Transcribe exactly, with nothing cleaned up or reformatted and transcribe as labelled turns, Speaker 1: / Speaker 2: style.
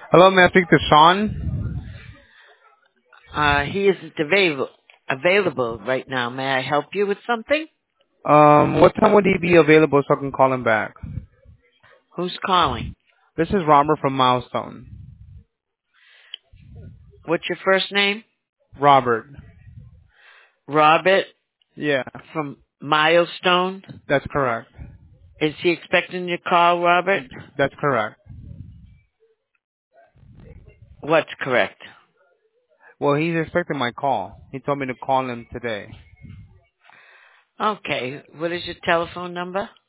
Speaker 1: Hello, may I speak to Sean?
Speaker 2: Uh, he isn't available available right now. May I help you with something?
Speaker 1: Um, what time would he be available so I can call him back?
Speaker 2: Who's calling?
Speaker 1: This is Robert from Milestone.
Speaker 2: What's your first name?
Speaker 1: Robert.
Speaker 2: Robert
Speaker 1: Yeah,
Speaker 2: from Milestone.
Speaker 1: that's correct.
Speaker 2: Is he expecting your call, Robert?
Speaker 1: That's correct.
Speaker 2: What's correct?
Speaker 1: Well, he's expecting my call. He told me to call him today.
Speaker 2: Okay. What is your telephone number?